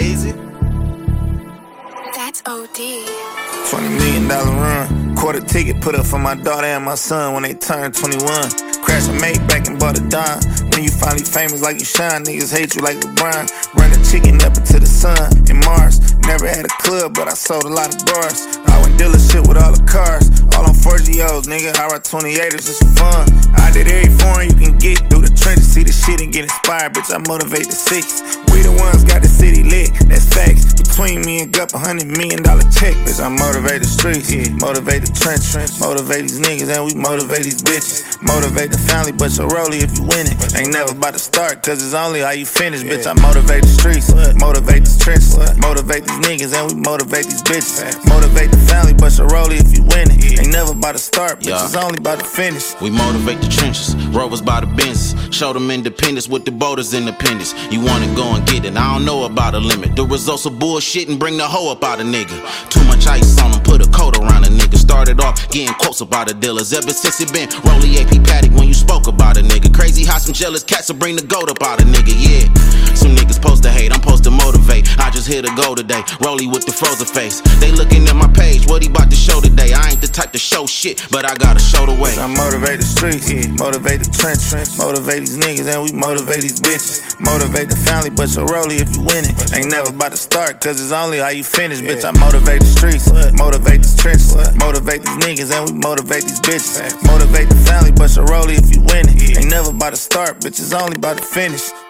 crazy. That's OD. $20 million run. Quarter ticket put up for my daughter and my son when they turned 21. Crash a Maybach and bought a dime. When you finally famous like you shine, niggas hate you like LeBron. Run a chicken up into the sun in Mars. Never had a club, but I sold a lot of bars. I went dealership with all the cars. All on 4Gos, nigga. I ride 28ers just for fun. I did every foreign you can get through the trenches. See the shit and get inspired, bitch. I motivate the six. We the ones got the city lit, that's facts. Between me and Gup, $100 million check, bitch. I motivate the streets, motivate the trench, motivate these niggas, and we motivate these bitches. Motivate the family, but so rollie if you win it. Ain't never about to start, cause it's only how you finish, bitch. I motivate the streets, motivate the trenches, motivate these niggas, and we motivate these bitches. Motivate the family, but so rollie if you win it. Ain't never about to start, bitch. It's only about to finish. We motivate the trenches, rovers by the Benzes. Show them independence with the boaters independence. You wanna go and get it, I don't know about a limit. The results of bullshit and bring the hoe up out a nigga. Too much ice on them, put a coat around a nigga. Started off getting quotes about the dealers. Ever since it been Rollie AP Paddock when you spoke about a nigga. Crazy how some jealous cats will bring the goat up out a nigga, yeah. Some niggas supposed to hate, I'm supposed to motivate. I just hit a goal today, Rollie with the frozen face. They looking at my page, what he about to show today? I ain't the type to show shit, but I gotta show the way. I motivate the streets, motivate the trench, motivate these niggas, and we motivate these bitches. Motivate the family, but so rollie if you win it. Ain't never about to start, cause it's only how you finish, bitch. I motivate the streets, motivate the trenches, motivate these niggas, and we motivate these bitches. Motivate the family, but so rollie if you win it. Ain't never about to start, bitch. It's only about to finish.